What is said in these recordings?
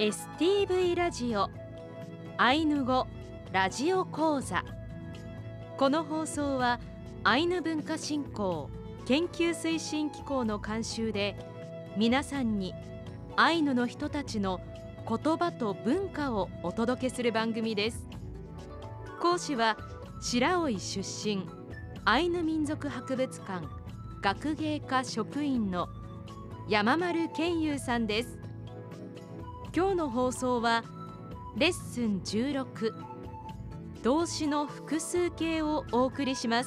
STV ラジオアイヌ語ラジオ講座。この放送はアイヌ文化振興研究推進機構の監修で、皆さんにアイヌの人たちの言葉と文化をお届けする番組です。講師は白老出身アイヌ民族博物館学芸課職員の山丸健優さんです。今日の放送はレッスン16動詞の複数形をお送りします。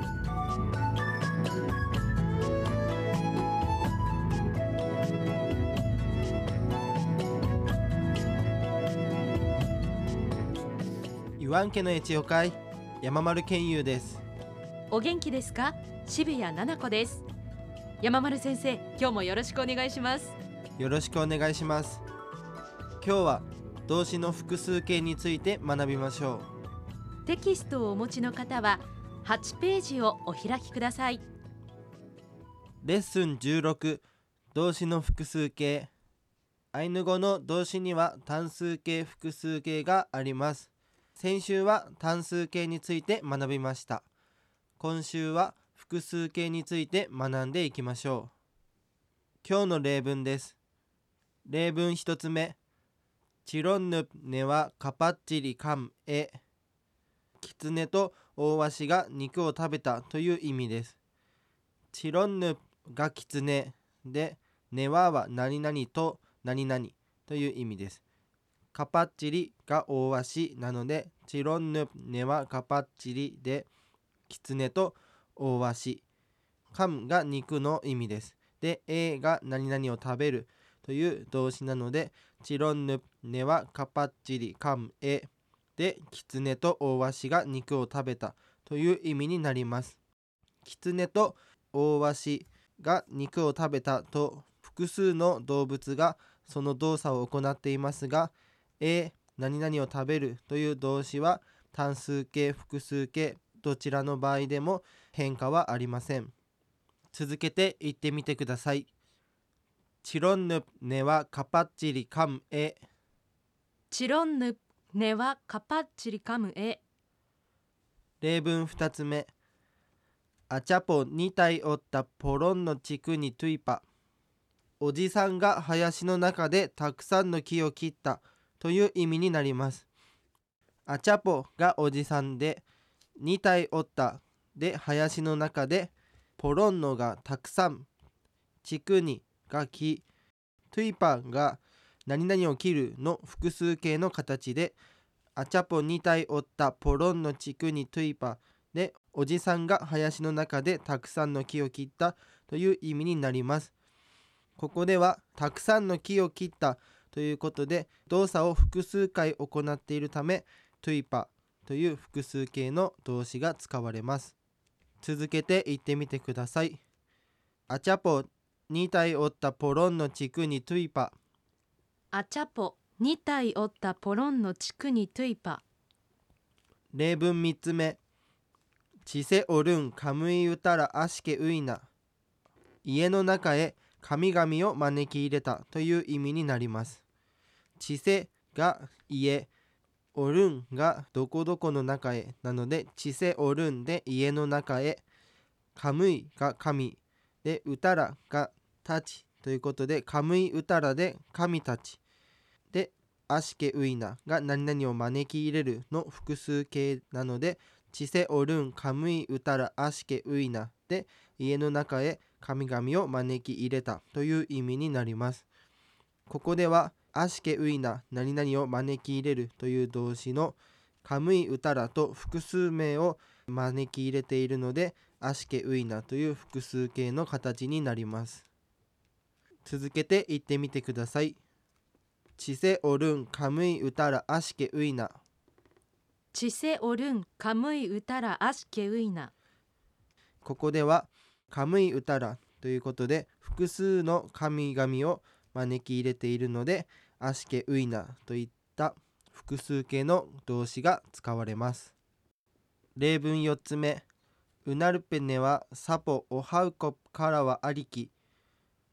言わんけのえちよかい、山丸健優です。 お元気ですか？渋谷奈々子です。山丸先生、今日もよろしくお願いします。 よろしくお願いします。今日は動詞の複数形について学びましょう。テキストをお持ちの方は8ページをお開きください。 レッスン16動詞の複数形。アイヌ語の動詞には単数形複数形があります。先週は単数形について学びました。今週は複数形について学んでいきましょう。今日の例文です。例文1つ目、チロンヌプネはカパッチリカムエ。キツネとオオワシが肉を食べたという意味です。チロンヌプがキツネで、ネワは何々と何々という意味です。カパッチリがオオワシなので、チロンヌプネはカパッチリで、キツネとオオワシ。カムが肉の意味です。で、エが何々を食べるという動詞なので、チロンヌプネはカパッチリカムエで、キツネとオオワシが肉を食べたという意味になります。キツネとオオワシが肉を食べたと複数の動物がその動作を行っていますが、何々を食べるという動詞は単数形複数形どちらの場合でも変化はありません。続けて言ってみてください。チロンヌプネはカパッチリカムエ。 チロンヌプネはカパッチリカムエ。 例文2つ目、アチャポ2体おったポロンの地区にトゥイパ。おじさんが林の中でたくさんの木を切ったという意味になります。アチャポがおじさんで、2体おったで林の中で、ポロンノがたくさん、地区にが木、トゥイパが何々を切るの複数形の形で、アチャポ2体おったポロンの地区にトゥイパで、おじさんが林の中でたくさんの木を切ったという意味になります。ここではたくさんの木を切ったということで、動作を複数回行っているため、トゥイパという複数形の動詞が使われます。続けて言ってみてください。アチャポ2体おったポロンの地区にトゥイパ。 アチャポ2体おったポロンの地区にトゥイパ。 例文3つ目、チセオルンカムイウタラアシケウイナ。家の中へ神々を招き入れたという意味になります。チセが家、オルンがどこどこの中へなので、チセオルンで家の中へ、カムイが神で、ウタラがたちということで、カムイウタラで神たちで、アシケウイナが何々を招き入れるの複数形なので、チセオルンカムイウタラアシケウイナで、家の中へ神々を招き入れたという意味になります。ここではアシケウイナ何々を招き入れるという動詞のカムイウタラと複数名を招き入れているので、アシケウイナという複数形の形になります。続けて言ってみてください。チセオルンカムイウタラアシケウイナ。 チセオルンカムイウタラアシケウイナ。 ここではカムイウタラということで複数の神々を招き入れているので、アシケウイナといった複数形の動詞が使われます。例文4つ目、ウナルペネはサポオハウコプからはありき。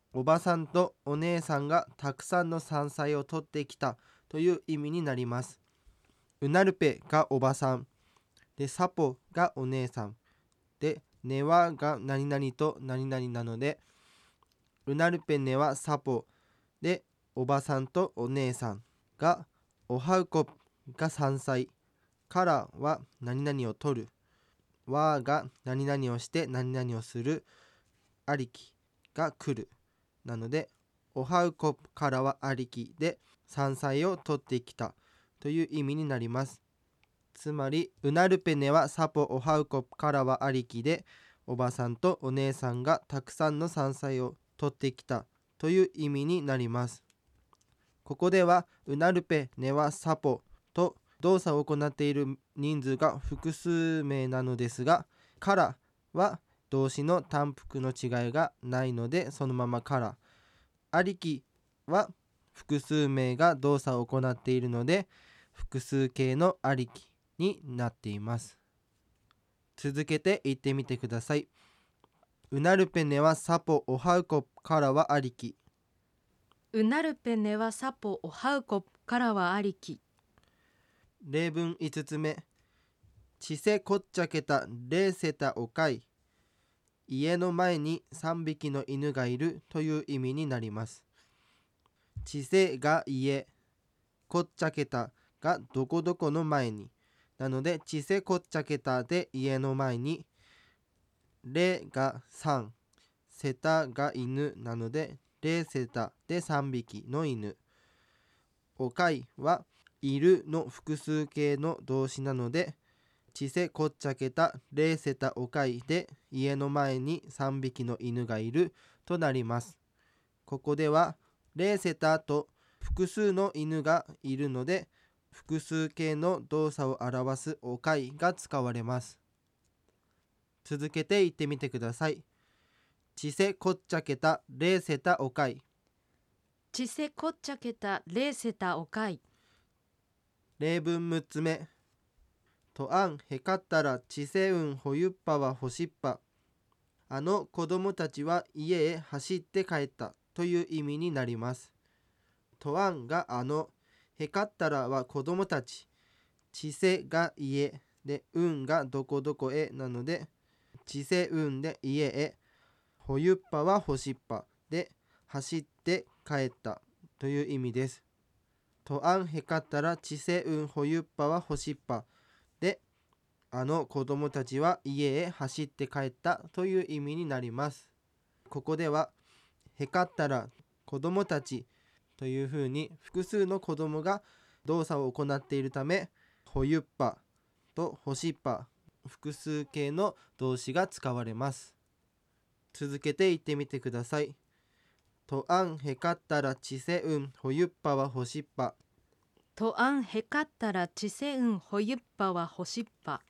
おばさんとお姉さんがたくさんの山菜を取ってきたという意味になります。うなるぺがおばさんで、サポがお姉さんで、ねわが何々と何々なので、うなるぺねはサポで、おばさんとお姉さんが、おはうこが山菜からは何々を取る、わが何々をして何々をする、ありきが来るなので、おはうこからはありきで山菜を取ってきたという意味になります。つまりうなるぺねはサポおはうこからはありきで、おばさんとお姉さんがたくさんの山菜を取ってきたという意味になります。ここではうなるぺねはサポと動作を行っている人数が複数名なのですが、からは動詞の単複の違いがないのでそのままから、ありきは複数名が動作を行っているので複数形のありきになっています。続けて言ってみてください。うなるぺねはサポおはうこからはありき。 うなるぺねはサポおはうこからはありき。 例文5つ目。ちせこっちゃけたれいせたおかい。家の前に3匹の犬がいるという意味になります。ちせが家、こっちゃけたがどこどこの前になので、ちせこっちゃけたで家の前に、れが3、せたが犬なのでれせたで3匹の犬、おかいはいるの複数形の動詞なので、ちせこっちゃけたれせたおかいで家の前に3匹の犬がいるとなります。ここではれせたと複数の犬がいるので複数形の動作を表すおかいが使われます。続けて言ってみてください。ちせこっちゃけたれせたおかい。 ちせこっちゃけたれせたおかい。 例文6つ目。とあんへかったらちせうんほゆっぱはほしっぱ。あの子供たちは家へ走って帰ったという意味になります。とあんがあの、へかったらは子供たち、ちせが家でうんがどこどこへなので、ちせうんで家へ、ほゆっぱはほしっぱで走って帰ったという意味です。とあんへかったらちせうんほゆっぱはほしっぱで、あの子供たちは家へ走って帰ったという意味になります。ここではへかったら子供たちというふうに複数の子供が動作を行っているため、ほゆっぱとほしっぱ複数形の動詞が使われます。続けて言ってみてください。とあんへかったらちせうんほゆっぱはほしっぱ。 とあんへかったらちせうんほゆっぱはほしっぱ。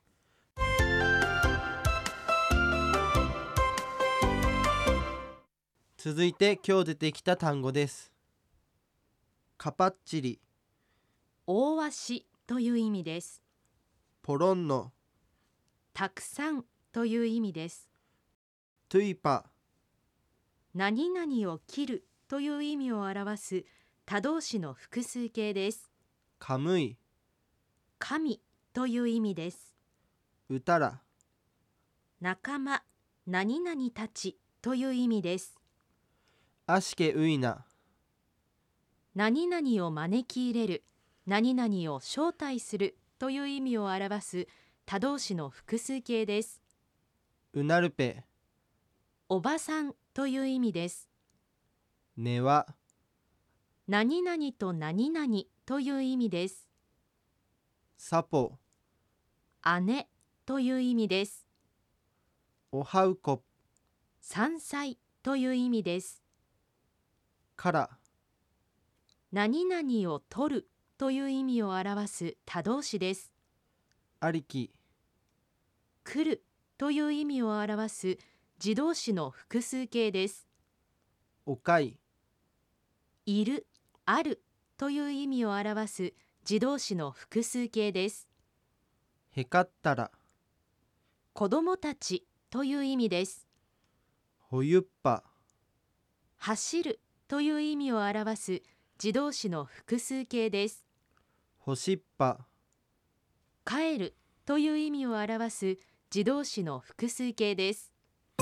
続いて今日出てきた単語です。かぱっちり、 大足という意味です。 ポロンノ、 たくさんという意味です。 トゥイパ、 何々を切るという意味を表す他動詞の複数形です。 カムイ、 神という意味です。 ウタラ、 仲間、何々たちという意味です。 アシケウイナ、 何々を招き入れる、何々を招待するという意味を表す他動詞の複数形です。 ウナルペ、 おばさんという意味です。 ネワ、 何々と何々という意味です。 サポ、 姉という意味です。 オハウコ、 山菜という意味です。 カラ、 何々を取るという意味を表す他動詞です。 アリキ、 来るという意味を表す自動詞の複数形です。 オカイ、 いる、あるという意味を表す自動詞の複数形です。 ヘカッタラ、 子供たちという意味です。 ホユッパ、 走るという意味を表す自動詞の複数形です。 干しっぱ、 帰るという意味を表す自動詞の複数形です。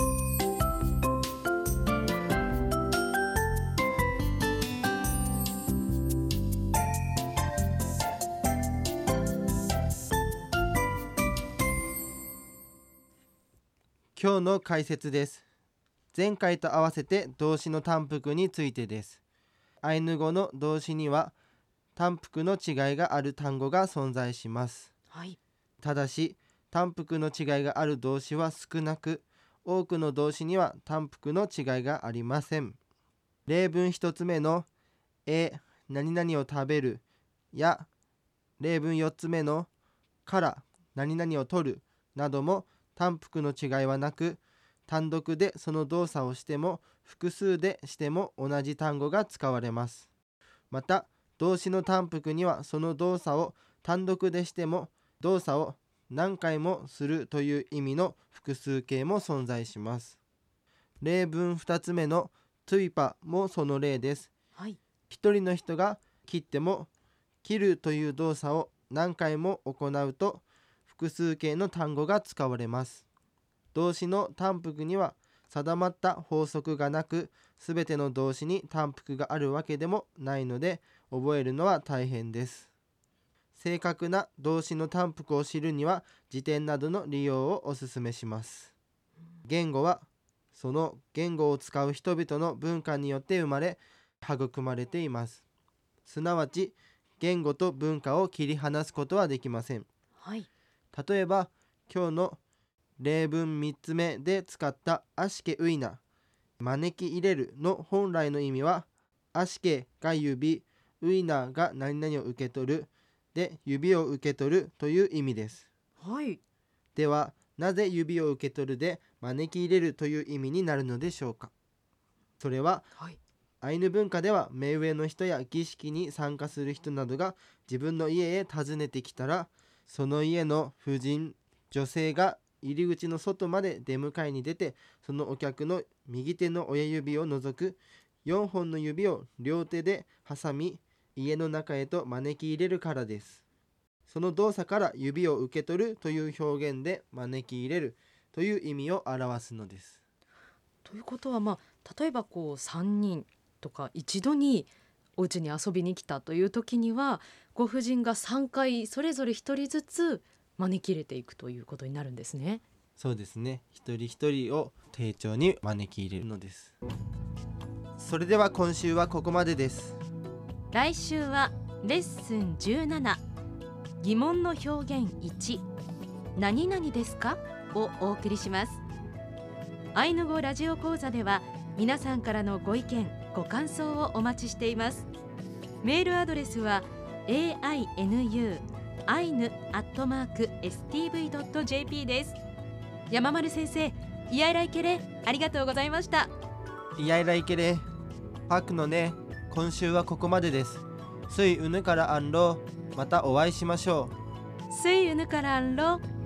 今日の解説です。前回と合わせて動詞の単複についてです。アイヌ語の動詞には単複の違いがある単語が存在します。 はい、 ただし単複の違いがある動詞は少なく、多くの動詞には単複の違いがありません。例文一つ目の何々を食べるや例文4つ目のから何々を取るなども単複の違いはなく、単独でその動作をしても複数でしても同じ単語が使われます。また動詞の単複にはその動作を単独でしても動作を何回もするという意味の複数形も存在します。例文2つ目のトゥイパもその例です。 はい、 一人の人が切っても切るという動作を何回も行うと複数形の単語が使われます。動詞の単複には定まった法則がなく、すべての動詞に単複があるわけでもないので覚えるのは大変です。正確な動詞の単複を知るには辞典などの利用をお勧めします。言語はその言語を使う人々の文化によって生まれ育まれています。すなわち言語と文化を切り離すことはできません。 はい、 例えば今日の例文3つ目で使ったアシケウイナ、招き入れるの本来の意味はアシケが指、ウイナが何々を受け取るで指を受け取るという意味です。 はい、 ではなぜ指を受け取るで招き入れるという意味になるのでしょうか。それは、 はい、 アイヌ文化では目上の人や儀式に参加する人などが自分の家へ訪ねてきたら、その家の婦人、女性が入り口の外まで出迎えに出て、そのお客の右手の親指を除く4本の指を両手で挟み家の中へと招き入れるからです。その動作から指を受け取るという表現で招き入れるという意味を表すのです。 ということは、例えば3人とか一度にお家に遊びに来たという時には、ご婦人が3回それぞれ1人ずつ招き入れていくということになるんですね。 そうですね。一人一人を丁重に招き入れるのです。それでは今週はここまでです。 来週はレッスン17、疑問の表現1、何々ですかをお送りします。アイヌ語ラジオ講座では皆さんからのご意見ご感想をお待ちしています。メールアドレスは ainu@stv.jp です。山丸先生、イヤイライケレありがとうございました。 イヤイライケレパクのね、今週はここまでです。スイウヌからアンロー、またお会いしましょう。 スイウヌからアンロー。